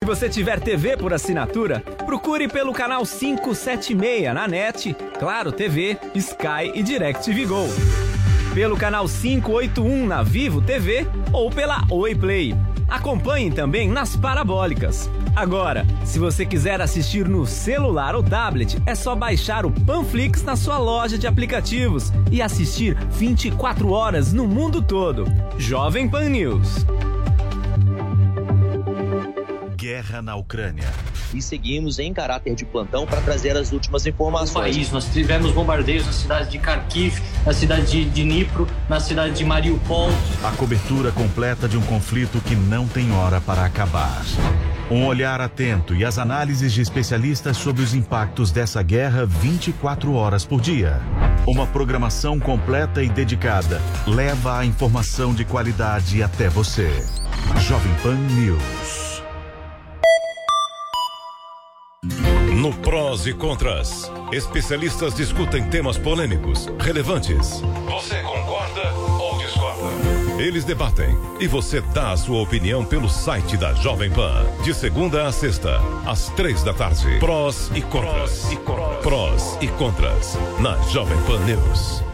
você tiver TV por assinatura, procure pelo canal 576 na NET, Claro TV, Sky e DirecTV Go. Pelo canal 581 na Vivo TV ou pela Oi Play. Acompanhe também nas parabólicas. Agora, se você quiser assistir no celular ou tablet, é só baixar o Panflix na sua loja de aplicativos e assistir 24 horas no mundo todo. Jovem Pan News. Guerra na Ucrânia. E seguimos em caráter de plantão para trazer as últimas informações. No país, nós tivemos bombardeios na cidade de Kharkiv, na cidade de Dnipro, na cidade de Mariupol. A cobertura completa de um conflito que não tem hora para acabar. Um olhar atento e as análises de especialistas sobre os impactos dessa guerra 24 horas por dia. Uma programação completa e dedicada leva a informação de qualidade até você. Jovem Pan News. No Prós e Contras, especialistas discutem temas polêmicos, relevantes. Você concorda ou discorda? Eles debatem e você dá a sua opinião pelo site da Jovem Pan. De segunda a sexta, às 15h. Prós e Contras. Prós e Contras, na Jovem Pan News.